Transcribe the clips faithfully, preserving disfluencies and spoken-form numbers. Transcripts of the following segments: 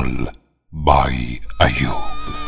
Original by Ayub.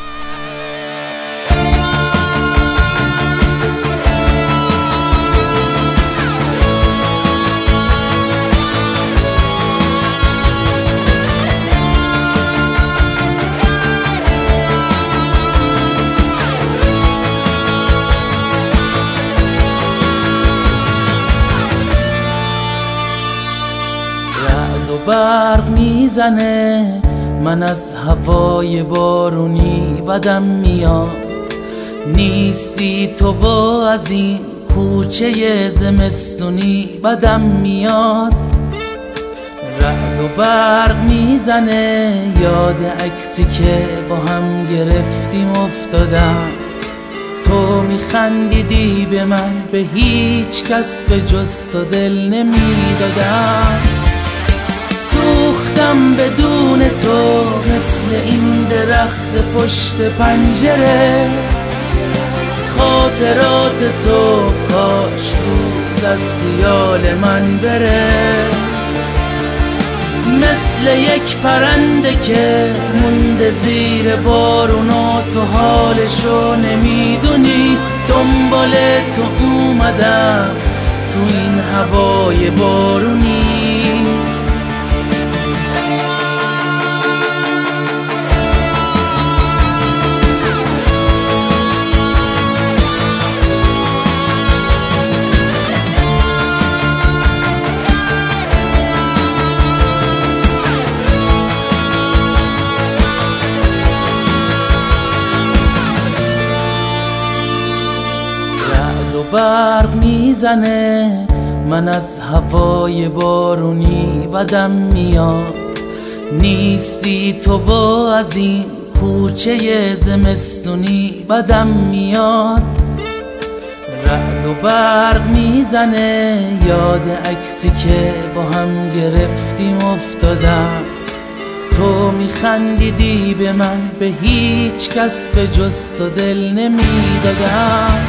برق میزنه، من از هوای بارونی بدم میاد. نیستی تو و از این کوچه زمستونی بدم میاد. رعد و برق میزنه، یاد عکسی که با هم گرفتیم افتادم. تو میخندیدی به من، به هیچ کس به جز تو دل نمیدادم. سوختم بدون تو مثل این درخت پشت پنجره. خاطرات تو کاش زود از خیال من بره. مثل یک پرنده که مونده زیر بارون و تو حالشو نمیدونی. دنبال تو اومدم تو این هوای بارونی. برق میزنه، من از هوای بارونی بدم میاد. نیستی تو و از این کوچه زمستونی بدم میاد. رعد و برق میزنه، یاد عکسی که با هم گرفتیم افتادم. تو میخندیدی به من، به هیچ کس به جز تو دل نمیدادم.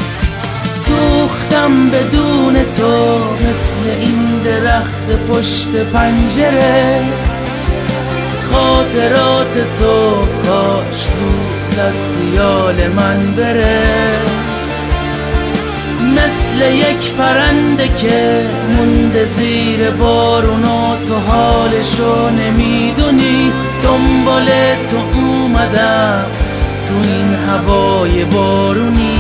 سوختم بدون تو مثل این درخت پشت پنجره. خاطرات تو کاش زود از خیال من بره. مثل یک پرنده که مونده زیر بارون و تو حالشو نمیدونی. دنبال تو اومدم تو این هوای بارونی.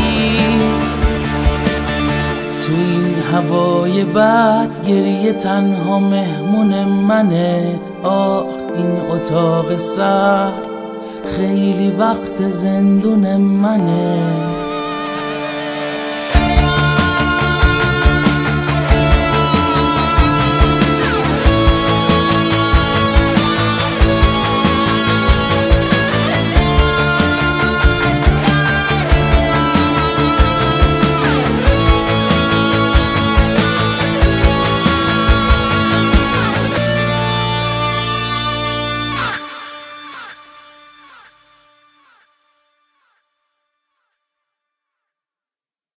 تو این هوای بد گریه تنها مهمون منه. آه این اتاق سرد خیلی وقت زندون منه.